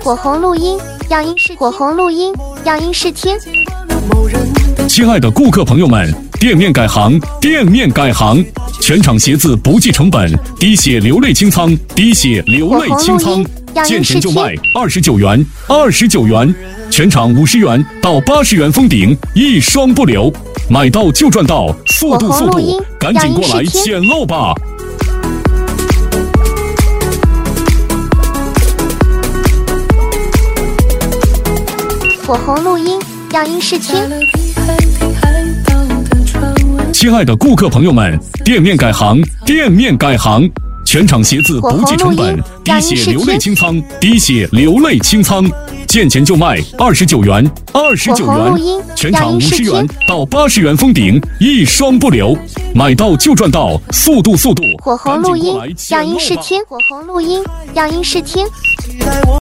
火红录音，样音试火红录音，样音试听。 亲爱的顾客朋友们，店面改行，店面改行，全场鞋子不计成本，滴血流泪清仓，滴血流泪清仓，见钱就卖，29元，29元，全场50元到80元封顶，一双不留，买到就赚到，速度速度，赶紧过来捡漏吧！ 火红录音，样音试听。 亲爱的顾客朋友们，店面改行，店面改行，全场鞋子不计成本，滴血流泪清仓，滴血流泪清仓，见钱就卖，29元，29元，全场50元到80元封顶，一双不留，买到就赚到，速度速度， 火红录音，样音试听。火红录音，样音试听。